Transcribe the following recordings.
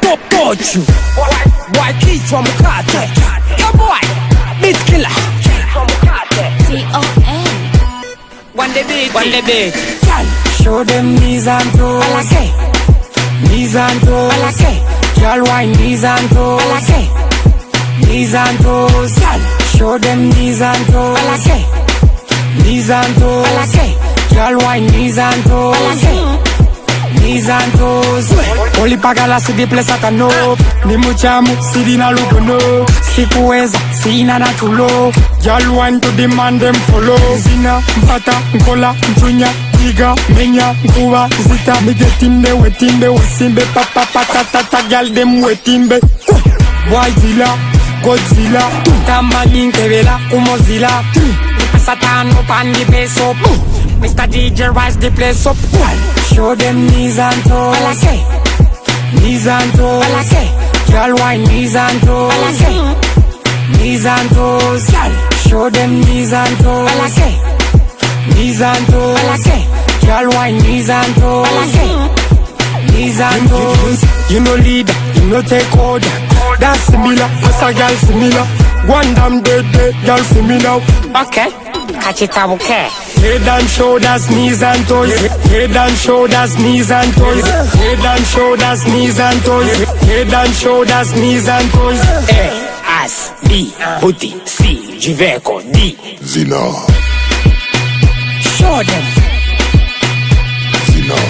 touch you. Boy, kichwa mkate. Yo boy, beat killer. T-O-N. One the beat. Show them knees and toes. Knees and toes. Girl, wine knees and toes. Knees and toes. Show them knees and toes. Knees and toes. Girl, wine knees and toes. Knees and toes. Oli pagala si di place atano. Ni muchamu si na lugono. Sikuweza sina na tulo. Girl, wine to demand them follow. Zina mpata nkola mchunya Iga menya nkuwa zita. Migetimbe wetimbe wasimbe papa patatata. Girl dem wetimbe. Boy zilla Godzilla. Tamani nkevela umozilla. Satano pandi peso. Mr. DJ rise the place up. Show them knees and toes. Knees and toes. Girl wine knees and toes. Knees and toes. Show them knees and toes. Knees and toes. Girl wine knees and toes. Knees and toes. You know leader, you know take order. That's similar, that's a girl similar. One damn dead, girl similar. Okay, catch it up, okay. Head and shoulders, knees and toes. Head and shoulders, knees and toes. Head and shoulders, knees and toes. Head and shoulders, knees and toes. A, S, B, booty, C, Jiveco, D. Zina. Show them. Zina.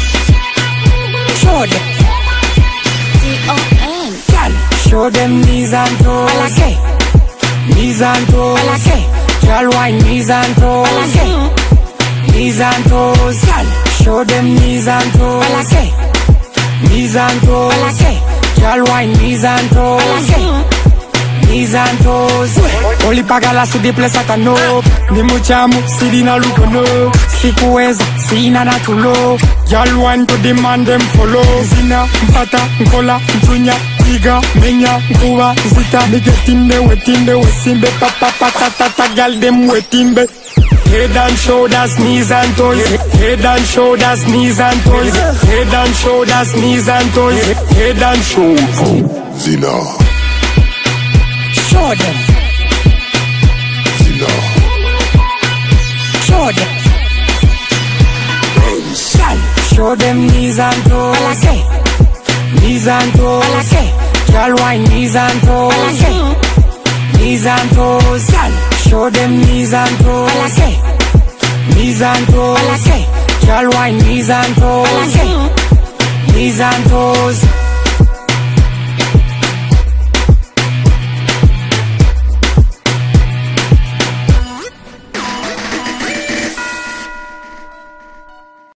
Show them. T-O-N. Show them knees and toes. Knees and toes. Girl wine knees and toes. Knees and toes. Show them knees and toes. Knees and toes. Girl wine knees and toes. Knees and toes. Oli pagala si di place atano. Ni muchamu si na lugono. Sikuweza sina na tulo. Girl wine to demand them follow. Zina mpata nkola mchunya Iga menya nkuwa zita. Migetimbe wetimbe wasimbe papa patatata. Girl dem wetimbe. Head and shoulders, knees and toes. Head and shoulders, knees and toes. Head and shoulders, knees and toes. Head and shoulders. Zina. Show them. Zina. Show them. Show them knees and toes. Knees and toes. Girl wine knees and toes. Knees and toes. Show them knees and toes. Knees and toes. Girl wine knees and toes. Knees and toes.